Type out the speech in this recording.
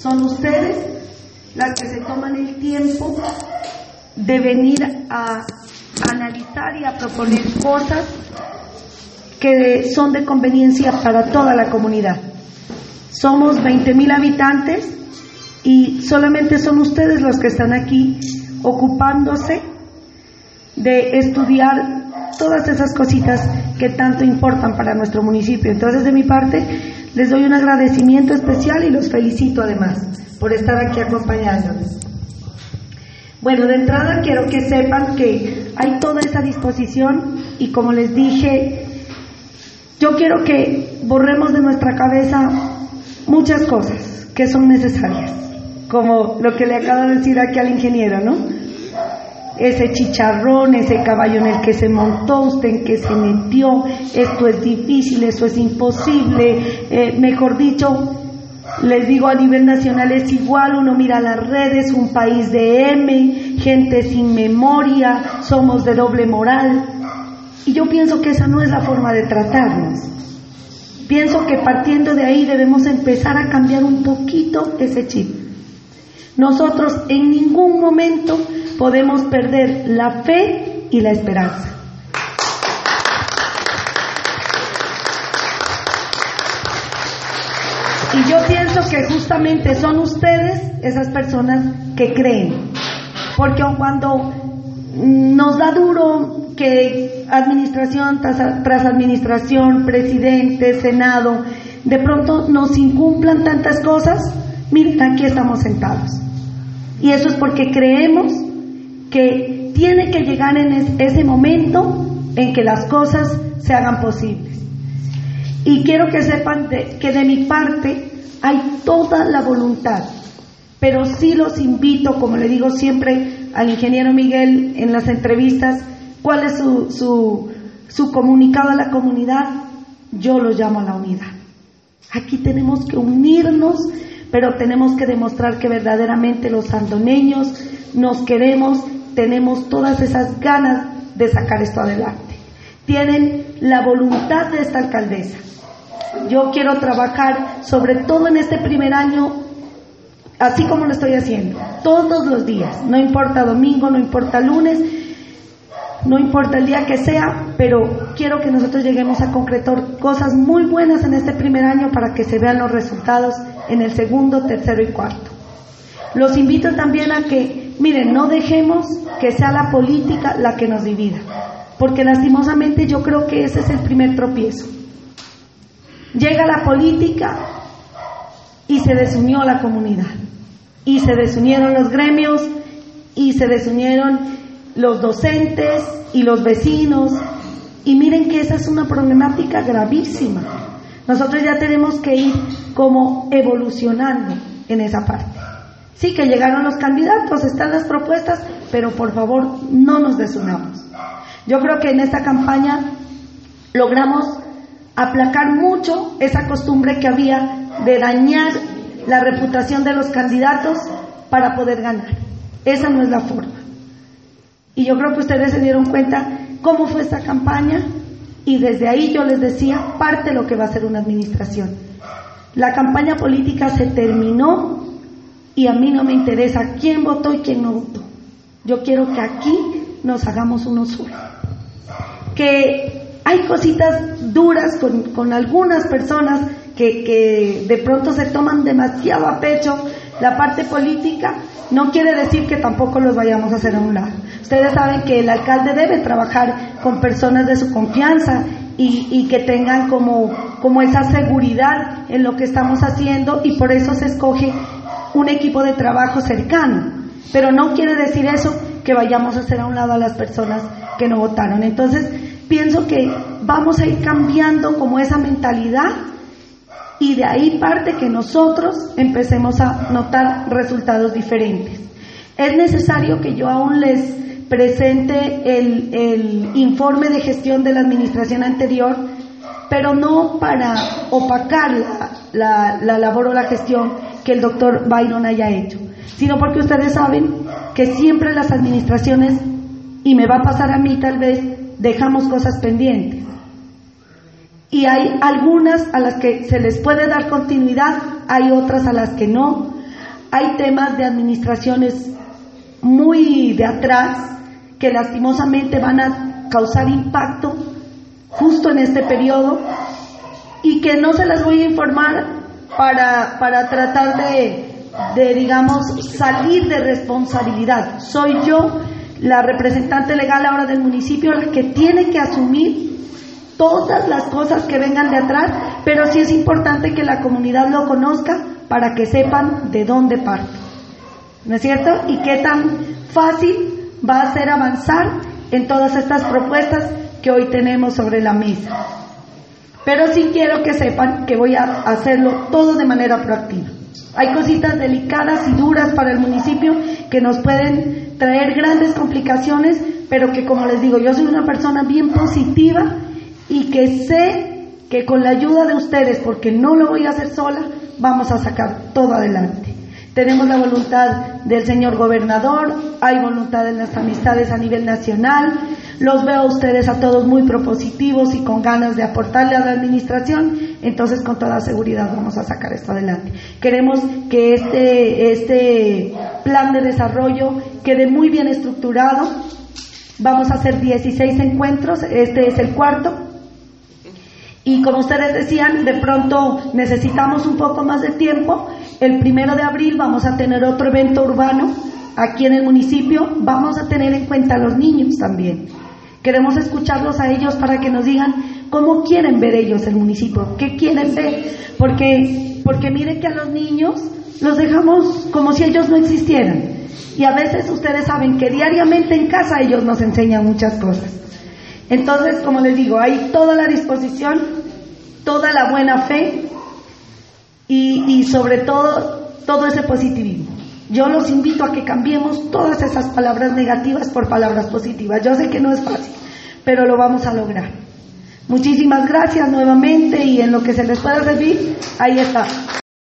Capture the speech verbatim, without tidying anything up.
Son ustedes las que se toman el tiempo de venir a analizar y a proponer cosas que son de conveniencia para toda la comunidad. Somos veinte mil habitantes y solamente son ustedes los que están aquí ocupándose de estudiar todas esas cositas que tanto importan para nuestro municipio. Entonces, de mi parte, les doy un agradecimiento especial y los felicito además por estar aquí acompañándonos. Bueno, de entrada quiero que sepan que hay toda esa disposición y, como les dije, yo quiero que borremos de nuestra cabeza muchas cosas que son necesarias, como lo que le acabo de decir aquí al ingeniero, ¿no? Ese chicharrón, ese caballo en el que se montó, usted en que se metió, esto es difícil, eso es imposible, eh, mejor dicho, les digo, a nivel nacional es igual, uno mira las redes, un país de M, gente sin memoria, somos de doble moral, y yo pienso que esa no es la forma de tratarnos. Pienso que partiendo de ahí debemos empezar a cambiar un poquito ese chip. Nosotros en ningún momento podemos perder la fe y la esperanza. Y yo pienso que justamente son ustedes esas personas que creen, porque aun cuando nos da duro que administración tras, tras administración, presidente, senado, de pronto nos incumplan tantas cosas, miren, aquí estamos sentados. Y eso es porque creemos que tiene que llegar en ese momento en que las cosas se hagan posibles. Y quiero que sepan de, que de mi parte hay toda la voluntad, pero sí los invito, como le digo siempre al ingeniero Miguel en las entrevistas, cuál es su, su, su comunicado a la comunidad. Yo lo llamo a la unidad. Aquí tenemos que unirnos, pero tenemos que demostrar que verdaderamente los sandoneños nos queremos, tenemos todas esas ganas de sacar esto adelante. Tienen la voluntad de esta alcaldesa. Yo quiero trabajar, sobre todo en este primer año, así como lo estoy haciendo, todos los días, no importa domingo, no importa lunes, no importa el día que sea, pero quiero que nosotros lleguemos a concretar cosas muy buenas en este primer año para que se vean los resultados en el segundo, tercero y cuarto. Los invito también a que, miren, no dejemos que sea la política la que nos divida, porque lastimosamente yo creo que ese es el primer tropiezo. Llega la política y se desunió la comunidad, y se desunieron los gremios, y se desunieron los docentes y los vecinos, y miren que esa es una problemática gravísima. Nosotros ya tenemos que ir como evolucionando en esa parte. Sí, que llegaron los candidatos, están las propuestas, pero por favor no nos desunamos. Yo creo que en esta campaña logramos aplacar mucho esa costumbre que había de dañar la reputación de los candidatos para poder ganar. Esa no es la forma. Y yo creo que ustedes se dieron cuenta cómo fue esta campaña, y desde ahí yo les decía parte de lo que va a ser una administración. La campaña política se terminó y a mí no me interesa quién votó y quién no votó. Yo quiero que aquí nos hagamos uno solo. Que hay cositas duras con, con algunas personas que, que de pronto se toman demasiado a pecho la parte política, no quiere decir que tampoco los vayamos a hacer a un lado. Ustedes saben que el alcalde debe trabajar con personas de su confianza y, y que tengan como, como esa seguridad en lo que estamos haciendo, y por eso se escoge un equipo de trabajo cercano. Pero no quiere decir eso que vayamos a hacer a un lado a las personas que no votaron. Entonces, pienso que vamos a ir cambiando como esa mentalidad, y de ahí parte que nosotros empecemos a notar resultados diferentes. Es necesario que yo aún les presente el, el informe de gestión de la administración anterior, pero no para opacar la, la, la labor o la gestión que el doctor Byron haya hecho, sino porque ustedes saben que siempre las administraciones, y me va a pasar a mí tal vez, dejamos cosas pendientes. Y hay algunas a las que se les puede dar continuidad, hay otras a las que no. hay temas de administraciones muy de atrás que lastimosamente van a causar impacto justo en este periodo y que no se las voy a informar para, para tratar de, de, digamos, salir de responsabilidad. Soy yo, la representante legal ahora del municipio, la que tiene que asumir todas las cosas que vengan de atrás, pero sí es importante que la comunidad lo conozca para que sepan de dónde parto, ¿no es cierto? Y qué tan fácil va a ser avanzar en todas estas propuestas que hoy tenemos sobre la mesa. Pero sí quiero que sepan que voy a hacerlo todo de manera proactiva. Hay cositas delicadas y duras para el municipio que nos pueden traer grandes complicaciones, pero que, como les digo, yo soy una persona bien positiva y que sé que con la ayuda de ustedes, porque no lo voy a hacer sola, vamos a sacar todo adelante. Tenemos la voluntad del señor gobernador, hay voluntad de las amistades a nivel nacional, los veo a ustedes a todos muy propositivos y con ganas de aportarle a la administración, entonces con toda seguridad vamos a sacar esto adelante. Queremos que este, este plan de desarrollo quede muy bien estructurado. Vamos a hacer dieciséis encuentros, este es el cuarto. Y como ustedes decían, de pronto necesitamos un poco más de tiempo. El primero de abril vamos a tener otro evento urbano aquí en el municipio. Vamos a tener en cuenta a los niños también. Queremos escucharlos a ellos para que nos digan cómo quieren ver ellos el municipio, qué quieren ver. Porque, porque miren que a los niños los dejamos como si ellos no existieran. Y a veces ustedes saben que diariamente en casa ellos nos enseñan muchas cosas. Entonces, como les digo, hay toda la disposición, toda la buena fe y, y sobre todo, todo ese positivismo. Yo los invito a que cambiemos todas esas palabras negativas por palabras positivas. Yo sé que no es fácil, pero lo vamos a lograr. Muchísimas gracias nuevamente y en lo que se les pueda servir, ahí está.